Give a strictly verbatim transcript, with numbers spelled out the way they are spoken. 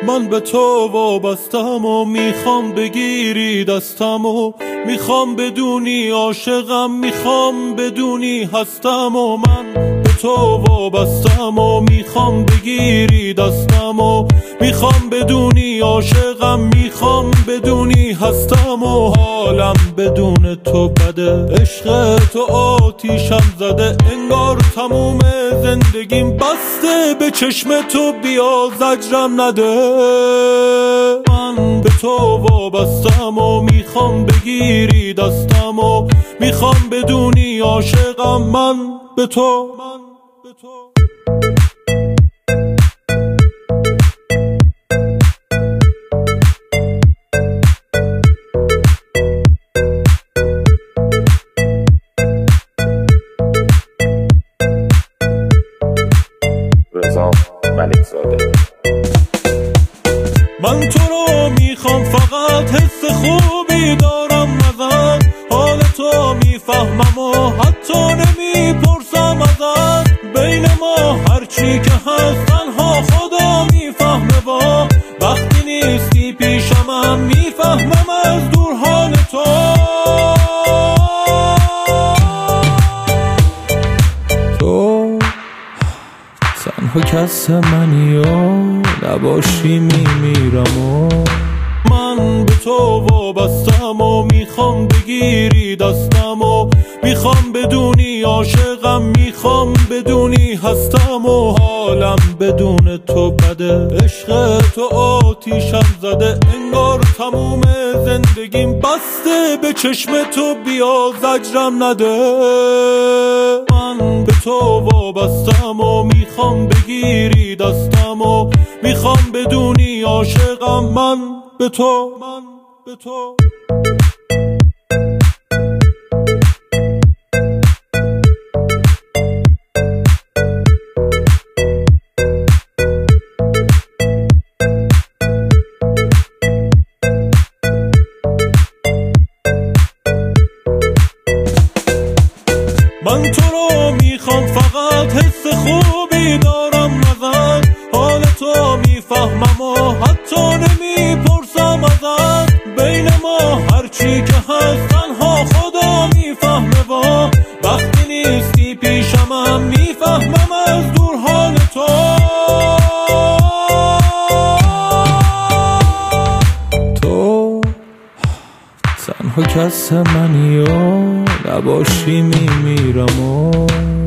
من به تو وابستم و میخوام بگیری دستم و میخوام بدونی عاشقم، میخوام بدونی هستم و من به تو وابستم و میخوام بگیری دستم و میخوام بدونی عاشقم، میخوام بدونی هستم و حالم بدون تو بده. عشق تو آتیشم زده، انگار تموم زندگیم بسته به چشم تو، بیا زجرم نده. من به تو وابستم و میخوام بگیری دستم و میخوام بدونی عاشقم، من به تو من به تو رضا ملک زاده. من تو رو میخوام، فقط حس خوبی دارم ازت، حال تو میفهمم و حتی نمیپرسم ازت. بین ما هرچی که هست تنها خدا میفهمه، با وقتی نیستی پیشمم میفهمم از دور حال تو. تو تنها کس منی و نباشی میمیرم و من به تو وابستم و میخوام بگیری دستم و میخوام بدونی عاشقم، میخوام بدونی هستم و حالم بدون تو بده. عشق تو آتیشم زده، انگار تموم زندگیم بسته به چشم تو، بیا زجرم نده. من به تو وابستم و میخوام بگیری دستم و میخوام بدونی عاشقم، من به تو من به تو من تو رو میخوام، فقط حس خوبی دارم ازت، حال تو میفهمم و حتی نمیپرسم ازت. بین ما هرچی که هست تنها خدا میفهمه، با وقتی نیستی پیشمم میفهمم از دور حال تو. تو تنها کس منی و نباشی میمیرم و